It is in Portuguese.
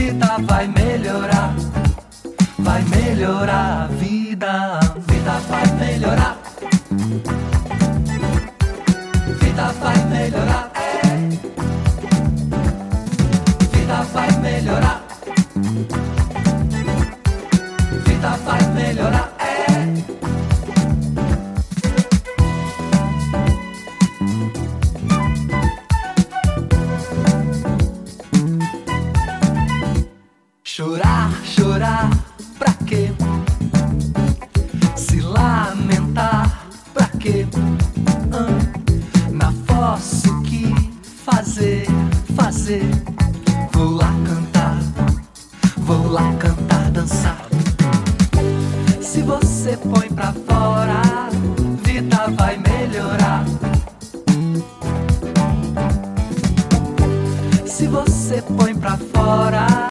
vida vai melhorar. Vai melhorar a vida. Vida vai melhorar. Vida vai melhorar. Vida vai melhorar. Vida vai melhorar. Chorar, chorar, pra quê? Se lamentar, pra quê? Na fossa o que fazer, fazer? Vou lá cantar, dançar. Se você põe pra fora, vida vai melhorar. Se você põe pra fora,